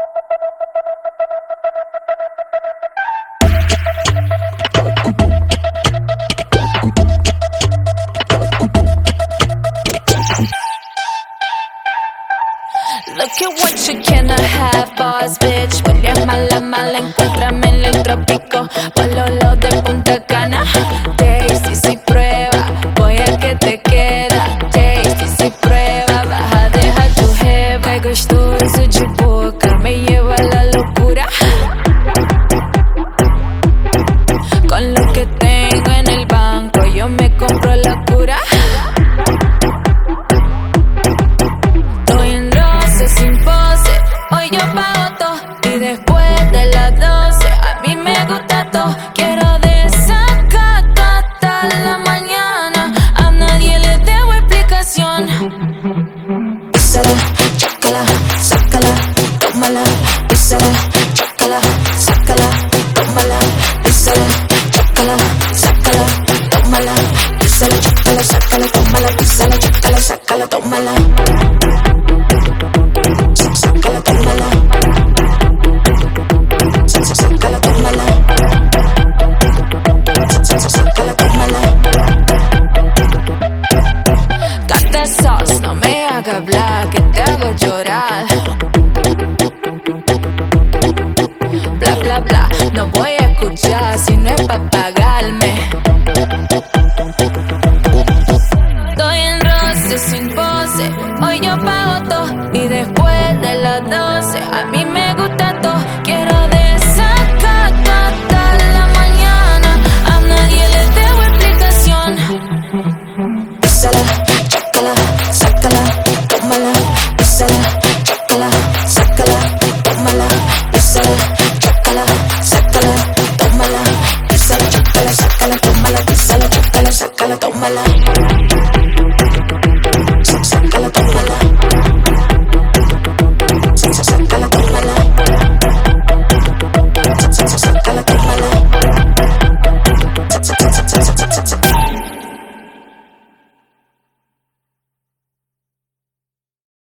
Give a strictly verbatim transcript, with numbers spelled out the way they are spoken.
Look at what you cannot have, boss bitch. Huele mala, mala, encuéntrame en el trópico. Pololo de Punta Cana. Tasty, si prueba, voy a que te queda. Tasty, si prueba, vas a dejar tu jeva. É gostoso de boca, me lleva a la locura. Con lo que tengo en el banco, yo me compro la cura. Sin pose, hoy yo pago